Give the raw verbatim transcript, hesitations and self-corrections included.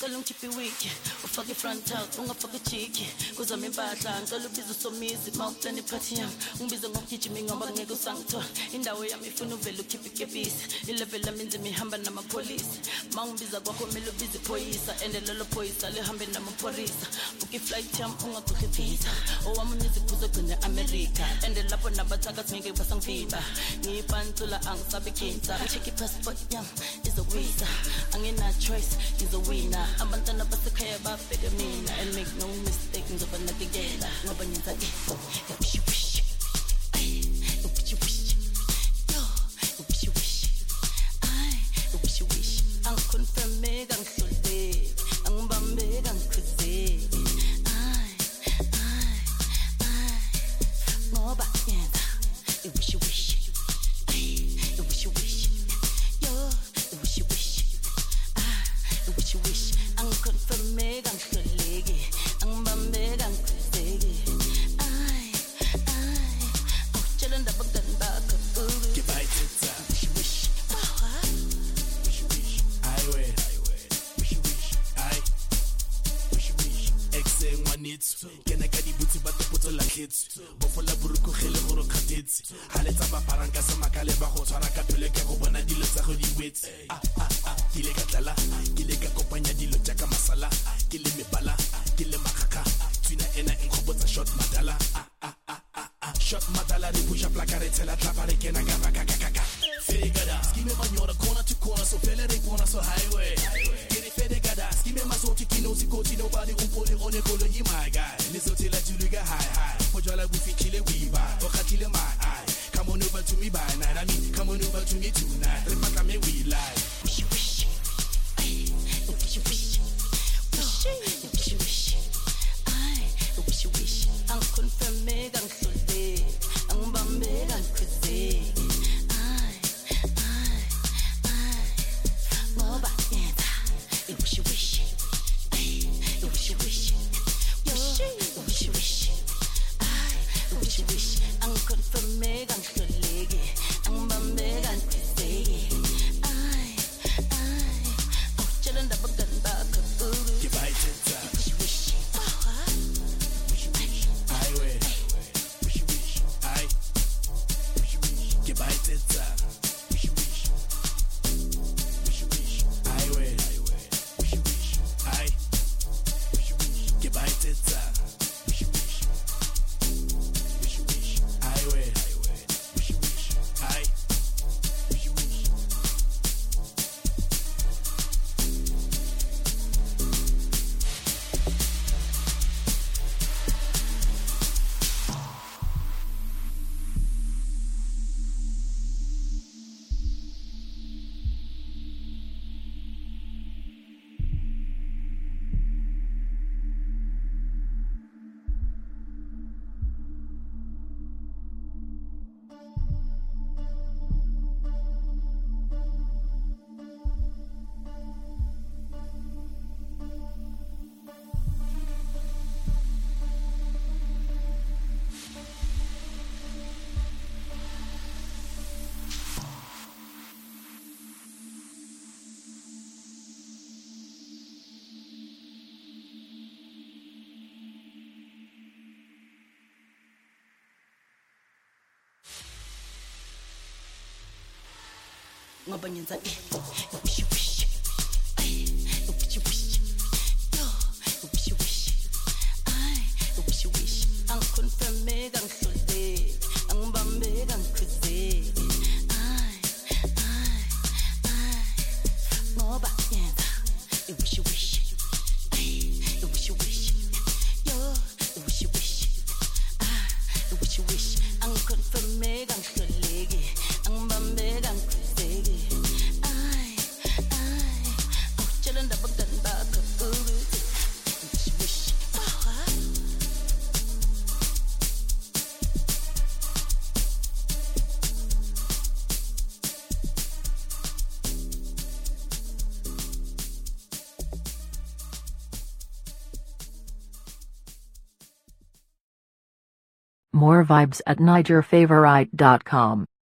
ngicela ungikhiphe iwigi ufake i-front out ungafake ijiki kuzama impahla ngicela ubize usomizi ma uplana iphathi yami ungibize ngokugijima ngoba ngeke usangithola indawo yami ifuna uvele ukhiphe ikepisi ilevel lami inzima ihamba namapholisi ma ungibiza kwakho kumele ubize iphoyisa and lelo phoyisa lihambe namapholisa buka iflight yami ungakhokhi visa owami uniziphuzo gcine America and lapho nabathakathi ngeke basangifiba ngiyipantula angisabi kinsa check i-passport yami izowisa angina choice izowina abantwana basekhaya babheke mina and make no mistake ngizoba nakekela ngoba nyenza ke wish wish ay wish wish yo wish wish ay wish wish angiconfirme kangihlole angibambe kangikhuze ay ay ay ngoba nyenza wish wish ay wish wish yo wish wish ah wish wish angiconfirme kangihloleke angibambe kangikhuze ay ay awutshela ndaba ngani bakho Kibaitsa wish wish wish wish ai we wish wish ai wish wish exe ngwanetsu kena ka dibutsi ba topotso la tlhetsu bofola buruku gele gore kgatetse haletsa ba paranga sa makale ba go tshwara ka phele ke go bona dilo tsa go di wetse ah ah ah kile ka tlala kile ka kopanya dilo tsa ka masala kile mebala kile makaka tsina ena enkgobotsa shot madala ah ah ah ah ah shot madala re push up la karetsela tlapa re kena ka ka ka ka fegada skime manyora corner to corner so fele re corner so highway get it fegada skime masoti kino sikoti nobody umpole one kolo yi my guy nizothi la juluga high high pojala bufikile wiba okhathile my eye come on over to me by night I mean come on over to me tonight re patla me we lie wish wish ay wish wish wish wish ay wish wish angiconfirme kangihlole angibambe kangikhuze ay ay ay ngoba yenza wish wish ay wish wish yo wish wish ay wish wish angiconfirme kangihloleke angibambe kangikhuze ay ay awutshela ndaba ngani bakho Kibaitsa wish wish wish wish ai we wish wish ai wish wish Kibaitsa wish wish wish wish ai we wish wish ai wish wish Kibaitsa wish wish wish wish ai we wish wish ai wish wish ngoba nyenza ke wish wish ay wish wish yo wish wish ay wish wish angiconfirme kangihlole angibambe kangikhuze ay ay ay ngoba yenza wish wish ay wish wish yo wish wish ah wish wish angiconfirme kangihloleke angibambe kangikhuze ay ay awutshela ndaba ngani bakho wish wish More vibes at niger favorite dot com.